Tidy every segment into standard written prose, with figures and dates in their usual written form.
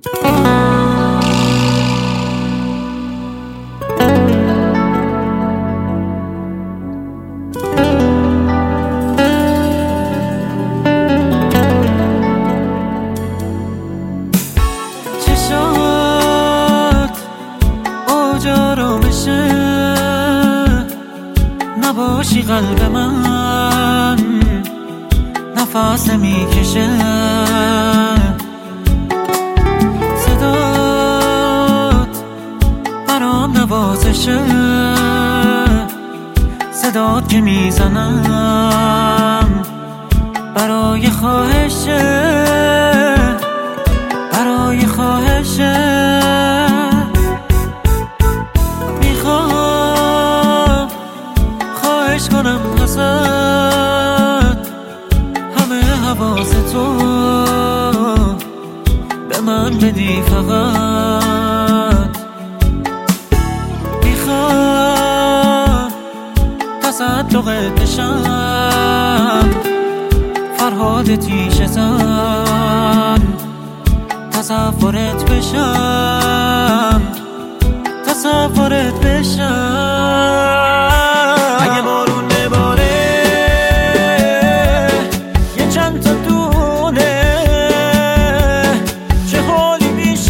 چشات آجارو بشه نباشی قلب من نفس میکشه صدات برام نوازشه صدات که میزنم برای خواهشه برای خواهشه میخوام خواهش کنم ازت همه حواس تو به من بدی فقط میخوام تصدقت بشم فرهاد تیشه زن تصورت بشم تصورت بشم اگه بارون بباره یه چند تا دونه چه حالی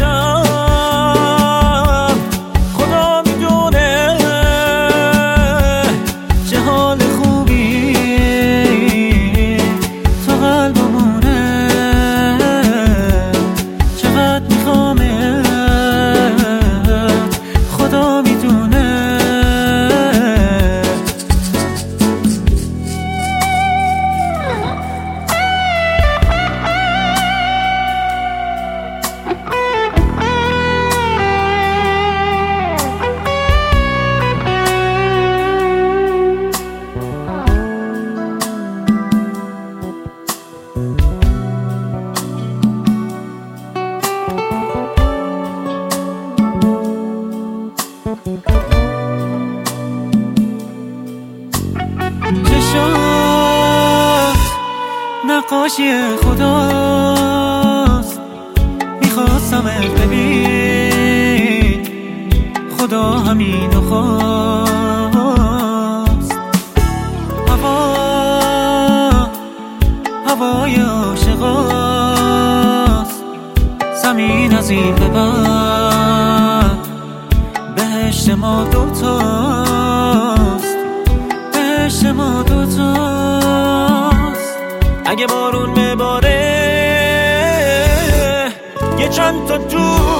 میشم خدا میدونه چه حال خوبی تو قلبمونه چقدر میخوامت خدا میدونه چشات نقاشی خداست میخواستمت ببین خدا همینو خواست هوای عاشقاست زمین از این به بعد بهشت ما دوتاست بهشت ما دوتاست اگه بارون بباره یه چند تا